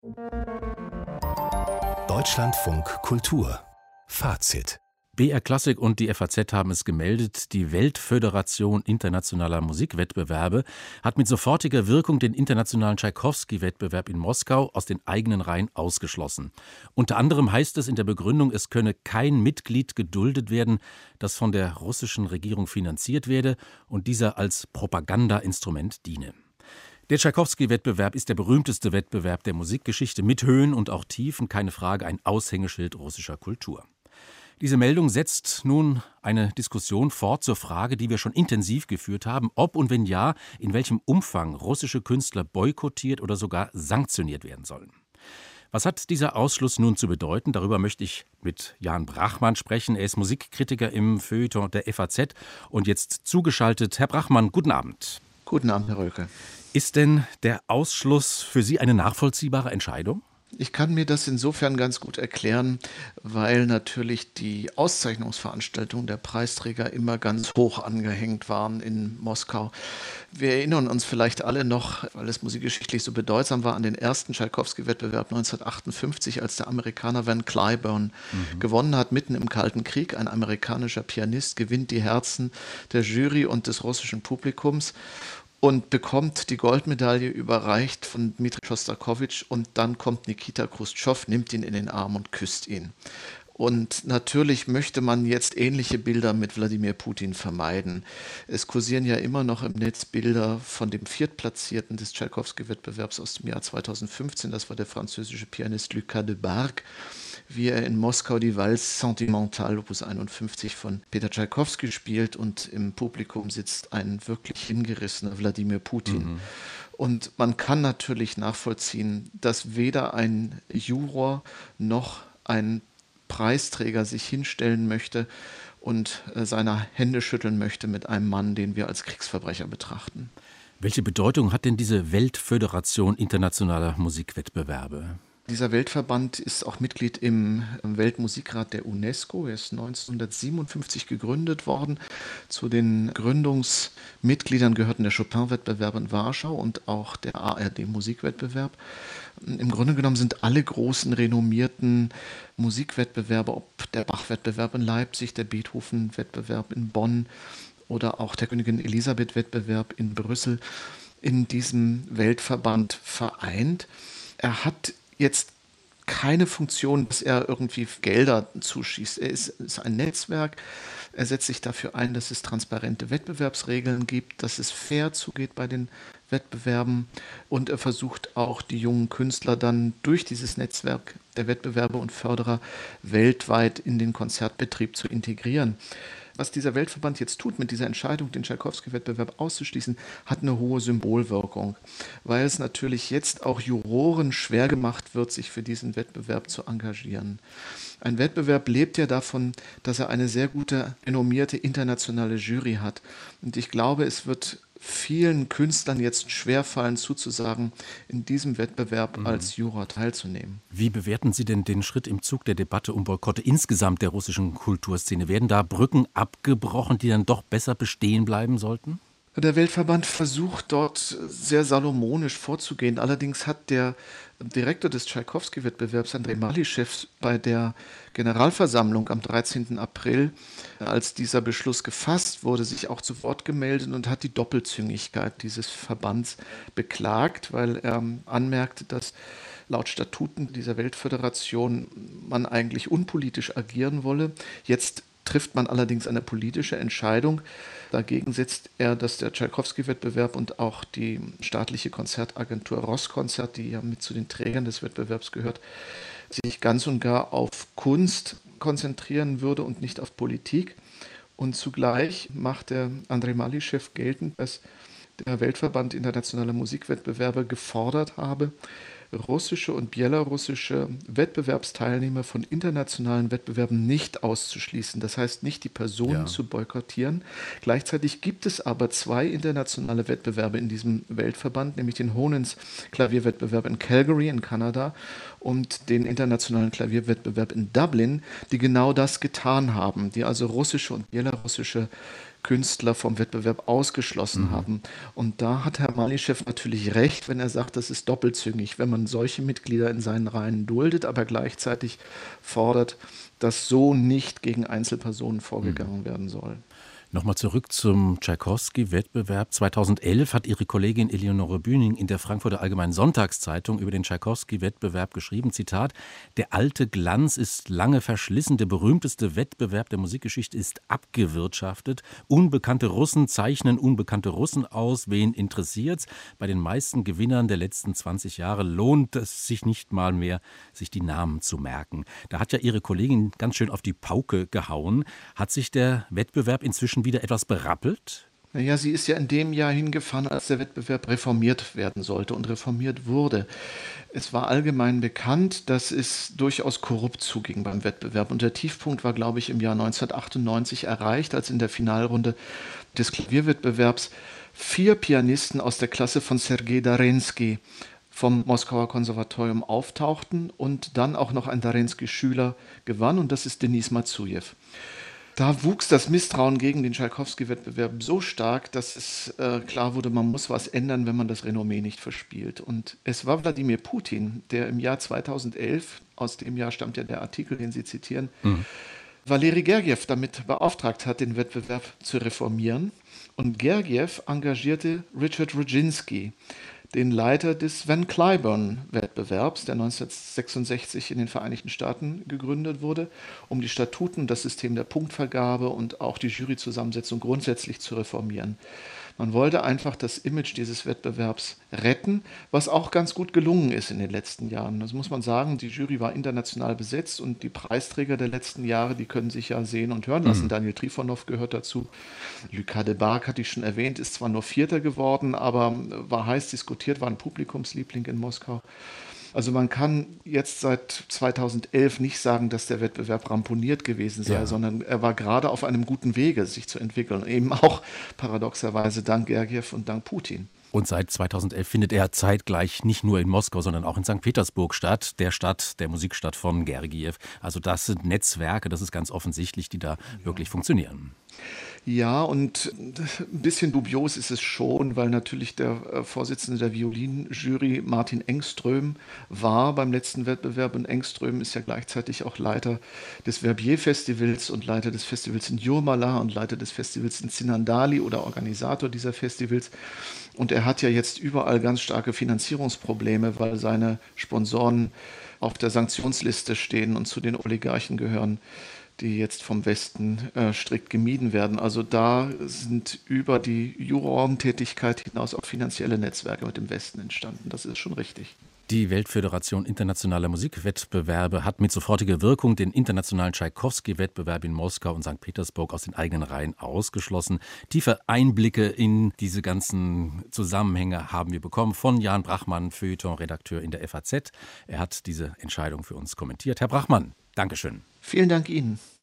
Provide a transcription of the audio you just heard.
Deutschlandfunk Kultur Fazit. BR Klassik und die FAZ haben es gemeldet, die Weltföderation internationaler Musikwettbewerbe hat mit sofortiger Wirkung den internationalen Tschaikowski-Wettbewerb in Moskau aus den eigenen Reihen ausgeschlossen. Unter anderem heißt es in der Begründung, es könne kein Mitglied geduldet werden, das von der russischen Regierung finanziert werde und dieser als Propagandainstrument diene. Der Tschaikowski-Wettbewerb ist der berühmteste Wettbewerb der Musikgeschichte mit Höhen und auch Tiefen, keine Frage, ein Aushängeschild russischer Kultur. Diese Meldung setzt nun eine Diskussion fort zur Frage, die wir schon intensiv geführt haben, ob und wenn ja, in welchem Umfang russische Künstler boykottiert oder sogar sanktioniert werden sollen. Was hat dieser Ausschluss nun zu bedeuten? Darüber möchte ich mit Jan Brachmann sprechen. Er ist Musikkritiker im Feuilleton der FAZ und jetzt zugeschaltet. Herr Brachmann, guten Abend. Guten Abend, Herr Rölke. Ist denn der Ausschluss für Sie eine nachvollziehbare Entscheidung? Ich kann mir das insofern ganz gut erklären, weil natürlich die Auszeichnungsveranstaltungen der Preisträger immer ganz hoch angehängt waren in Moskau. Wir erinnern uns vielleicht alle noch, weil es musikgeschichtlich so bedeutsam war, an den ersten Tschaikowski-Wettbewerb 1958, als der Amerikaner Van Cliburn gewonnen hat, mitten im Kalten Krieg. Ein amerikanischer Pianist gewinnt die Herzen der Jury und des russischen Publikums und bekommt die Goldmedaille überreicht von Dmitri Schostakowitsch und dann kommt Nikita Chruschtschow, nimmt ihn in den Arm und küsst ihn. Und natürlich möchte man jetzt ähnliche Bilder mit Wladimir Putin vermeiden. Es kursieren ja immer noch im Netz Bilder von dem Viertplatzierten des Tschaikowski-Wettbewerbs aus dem Jahr 2015, das war der französische Pianist Lucas de Bargue, wie er in Moskau die Valse Sentimentale Opus 51 von Peter Tschaikowski spielt und im Publikum sitzt ein wirklich hingerissener Wladimir Putin. Und man kann natürlich nachvollziehen, dass weder ein Juror noch ein Preisträger sich hinstellen möchte und seine Hände schütteln möchte mit einem Mann, den wir als Kriegsverbrecher betrachten. Welche Bedeutung hat denn diese Weltföderation internationaler Musikwettbewerbe? Dieser Weltverband ist auch Mitglied im Weltmusikrat der UNESCO. Er ist 1957 gegründet worden. Zu den Gründungsmitgliedern gehörten der Chopin-Wettbewerb in Warschau und auch der ARD-Musikwettbewerb. Im Grunde genommen sind alle großen renommierten Musikwettbewerbe, ob der Bach-Wettbewerb in Leipzig, der Beethoven-Wettbewerb in Bonn oder auch der Königin Elisabeth-Wettbewerb in Brüssel, in diesem Weltverband vereint. Er hat jetzt keine Funktion, dass er irgendwie Gelder zuschießt. Er ist ein Netzwerk. Er setzt sich dafür ein, dass es transparente Wettbewerbsregeln gibt, dass es fair zugeht bei den Wettbewerben. Und er versucht auch, die jungen Künstler dann durch dieses Netzwerk der Wettbewerbe und Förderer weltweit in den Konzertbetrieb zu integrieren. Was dieser Weltverband jetzt tut mit dieser Entscheidung, den Tschaikowski-Wettbewerb auszuschließen, hat eine hohe Symbolwirkung, weil es natürlich jetzt auch Juroren schwer gemacht wird, sich für diesen Wettbewerb zu engagieren. Ein Wettbewerb lebt ja davon, dass er eine sehr gute, renommierte internationale Jury hat. Und ich glaube, es wird vielen Künstlern jetzt schwerfallen, zuzusagen, in diesem Wettbewerb als Juror teilzunehmen. Wie bewerten Sie denn den Schritt im Zug der Debatte um Boykotte insgesamt der russischen Kulturszene? Werden da Brücken abgebrochen, die dann doch besser bestehen bleiben sollten? Der Weltverband versucht dort sehr salomonisch vorzugehen. Allerdings hat der Direktor des Tschaikowski-Wettbewerbs, Andrei Malischew, bei der Generalversammlung am 13. April, als dieser Beschluss gefasst wurde, sich auch zu Wort gemeldet und hat die Doppelzüngigkeit dieses Verbands beklagt, weil er anmerkte, dass laut Statuten dieser Weltföderation man eigentlich unpolitisch agieren wolle. Jetzt trifft man allerdings eine politische Entscheidung. Dagegen setzt er, dass der Tschaikowski-Wettbewerb und auch die staatliche Konzertagentur Roskonzert, die ja mit zu den Trägern des Wettbewerbs gehört, sich ganz und gar auf Kunst konzentrieren würde und nicht auf Politik. Und zugleich macht der Andrei Malischew geltend, dass der Weltverband internationaler Musikwettbewerbe gefordert habe, russische und belarussische Wettbewerbsteilnehmer von internationalen Wettbewerben nicht auszuschließen. Das heißt, nicht die Personen zu boykottieren. Gleichzeitig gibt es aber zwei internationale Wettbewerbe in diesem Weltverband, nämlich den Honens Klavierwettbewerb in Calgary in Kanada und den internationalen Klavierwettbewerb in Dublin, die genau das getan haben, die also russische und belarussische Künstler vom Wettbewerb ausgeschlossen haben. Und da hat Herr Malyschew natürlich recht, wenn er sagt, das ist doppelzüngig, wenn man solche Mitglieder in seinen Reihen duldet, aber gleichzeitig fordert, dass so nicht gegen Einzelpersonen vorgegangen werden soll. Nochmal zurück zum Tschaikowski-Wettbewerb. 2011 hat Ihre Kollegin Eleonore Bühning in der Frankfurter Allgemeinen Sonntagszeitung über den Tschaikowski-Wettbewerb geschrieben, Zitat: Der alte Glanz ist lange verschlissen, der berühmteste Wettbewerb der Musikgeschichte ist abgewirtschaftet. Unbekannte Russen zeichnen unbekannte Russen aus. Wen interessiert's? Bei den meisten Gewinnern der letzten 20 Jahre lohnt es sich nicht mal mehr, sich die Namen zu merken. Da hat ja Ihre Kollegin ganz schön auf die Pauke gehauen. Hat sich der Wettbewerb inzwischen wieder etwas berappelt? Naja, sie ist ja in dem Jahr hingefahren, als der Wettbewerb reformiert werden sollte und reformiert wurde. Es war allgemein bekannt, dass es durchaus korrupt zuging beim Wettbewerb. Und der Tiefpunkt war, glaube ich, im Jahr 1998 erreicht, als in der Finalrunde des Klavierwettbewerbs 4 Pianisten aus der Klasse von Sergei Darensky vom Moskauer Konservatorium auftauchten und dann auch noch ein Darensky-Schüler gewann, und das ist Denis Matsujew. Da wuchs das Misstrauen gegen den Tschaikowski-Wettbewerb so stark, dass es klar wurde, man muss was ändern, wenn man das Renommee nicht verspielt. Und es war Wladimir Putin, der im Jahr 2011, aus dem Jahr stammt ja der Artikel, den Sie zitieren, Waleri Gergiew damit beauftragt hat, den Wettbewerb zu reformieren. Und Gergiew engagierte Richard Rodzinski, den Leiter des Van Cliburn-Wettbewerbs, der 1966 in den Vereinigten Staaten gegründet wurde, um die Statuten, das System der Punktvergabe und auch die Juryzusammensetzung grundsätzlich zu reformieren. Man wollte einfach das Image dieses Wettbewerbs retten, was auch ganz gut gelungen ist in den letzten Jahren. Das muss man sagen, die Jury war international besetzt und die Preisträger der letzten Jahre, die können sich ja sehen und hören lassen. Daniel Trifonov gehört dazu. Lucas Debargue, hatte ich schon erwähnt, ist zwar nur Vierter geworden, aber war heiß diskutiert, war ein Publikumsliebling in Moskau. Also man kann jetzt seit 2011 nicht sagen, dass der Wettbewerb ramponiert gewesen sei, sondern er war gerade auf einem guten Wege, sich zu entwickeln. Eben auch paradoxerweise dank Gergiew und dank Putin. Und seit 2011 findet er zeitgleich nicht nur in Moskau, sondern auch in St. Petersburg statt, der Musikstadt von Gergiew. Also das sind Netzwerke, das ist ganz offensichtlich, die da wirklich funktionieren. Ja, und ein bisschen dubios ist es schon, weil natürlich der Vorsitzende der Violinjury Martin Engström war beim letzten Wettbewerb, und Engström ist ja gleichzeitig auch Leiter des Verbier-Festivals und Leiter des Festivals in Jurmala und Leiter des Festivals in Zinandali oder Organisator dieser Festivals. Und er hat ja jetzt überall ganz starke Finanzierungsprobleme, weil seine Sponsoren auf der Sanktionsliste stehen und zu den Oligarchen gehören, die jetzt vom Westen strikt gemieden werden. Also da sind über die Jurorentätigkeit hinaus auch finanzielle Netzwerke mit dem Westen entstanden. Das ist schon richtig. Die Weltföderation internationaler Musikwettbewerbe hat mit sofortiger Wirkung den internationalen Tschaikowski-Wettbewerb in Moskau und St. Petersburg aus den eigenen Reihen ausgeschlossen. Tiefe Einblicke in diese ganzen Zusammenhänge haben wir bekommen von Jan Brachmann, Feuilleton-Redakteur in der FAZ. Er hat diese Entscheidung für uns kommentiert. Herr Brachmann, Dankeschön. Vielen Dank Ihnen.